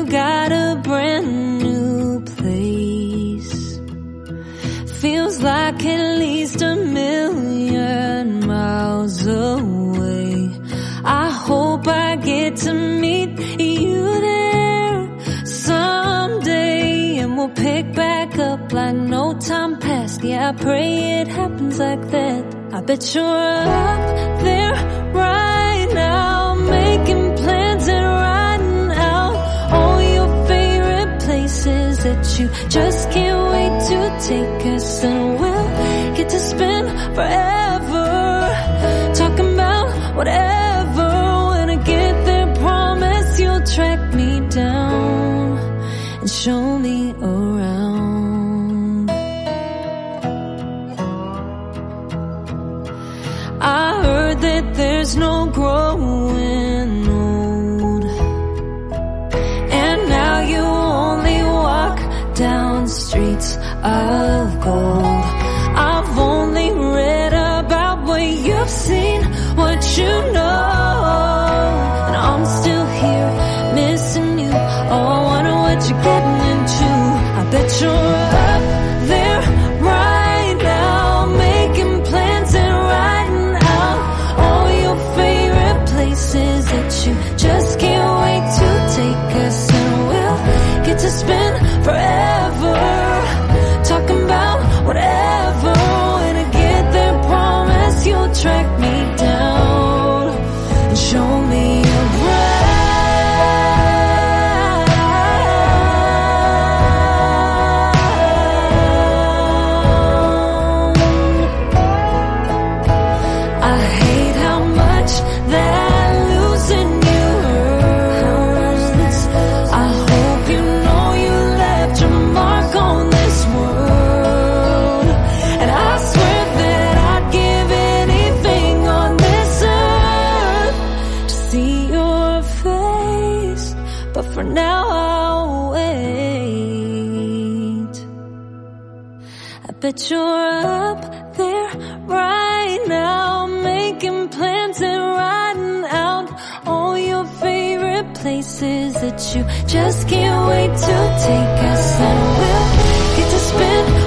you got a brand new place. Feels like at least 1,000,000 miles away. I hope I get to meet you there someday, and we'll pick back up like no time passed. Yeah, I pray it happens like that. I bet you're up there right now, making plans and writing out all your favorite places that you just can't wait to take us, and we'll get to spend forever talking about whatever. When I get there, promise you'll track me down and show me around. I heard that there's no growing old, and now you only walk down streets of gold. I've only read about what you've seen, what you know, and I'm still here missing you. Oh, I wonder what you're getting into. I bet you're up there right now, making plans and writing out all your favorite places that you just can't wait to take us, and we'll get to spend forever talking about whatever. When I get there, promise you'll track me down and show me around. I hate how much that losing you hurts. I hope you know you left your mark on this world, and I swear that I'd give anything on this earth to see your face, but for now I'll wait. I bet you're up there right now, making plans and writing out all your favorite places that you just can't wait to take us, and we'll get to spend